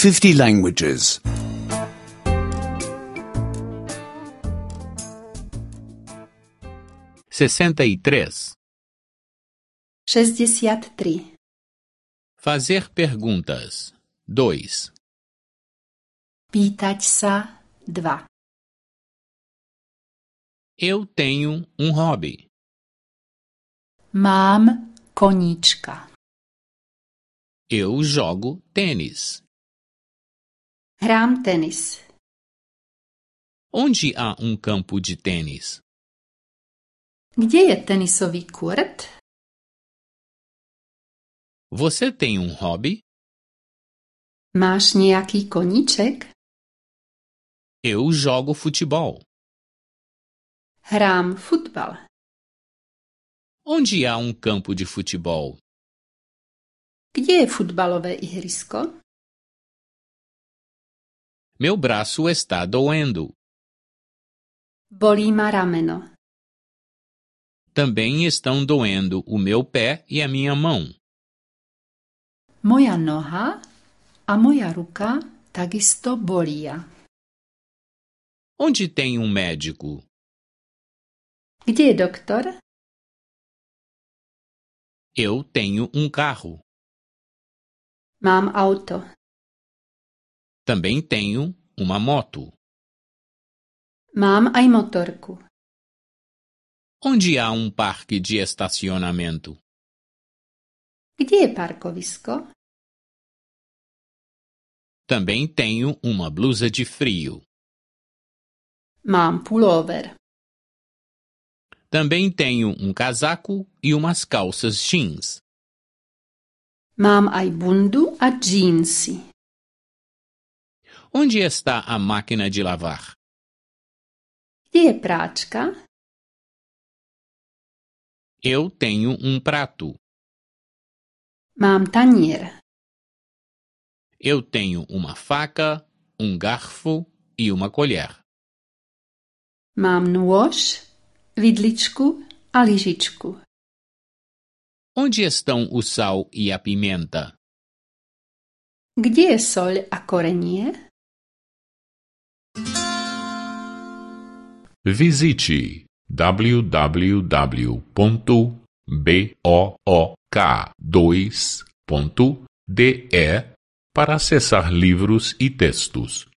50 languages. 63. 63. Fazer perguntas. 2. Pýtať sa 2. Eu tenho hobby. Mám koníčka. Eu jogo tênis. Hrám tenis. Onde há campo de tênis? Kde je tenisový kurt? Você tem hobby? Máš nejaký koníček? Eu jogo futebol. Hrám futbal. Onde há campo de futebol? Kde je futbalové ihrisko? Meu braço está doendo. Bolí ma rameno. Também estão doendo o meu pé e a minha mão. Moja noha a moja ruka takisto bolia. Onde tem médico? Kde je doktor? Eu tenho carro. Mám auto. Também tenho uma moto. Mám aj motorku. Onde há parque de estacionamento? Kde je parkovisko? Também tenho uma blusa de frio. Mám pulóver. Também tenho casaco e umas calças jeans. Mám aj bundu a džínsy. Onde está a máquina de lavar? Kde je práčka? Eu tenho prato. Mám tanier. Eu tenho uma faca, garfo e uma colher. Mám nôž, vidličku a lyžičku. Onde estão o sal e a pimenta? Kde je soľ a korenie? Visite www.book2.de para acessar livros e textos.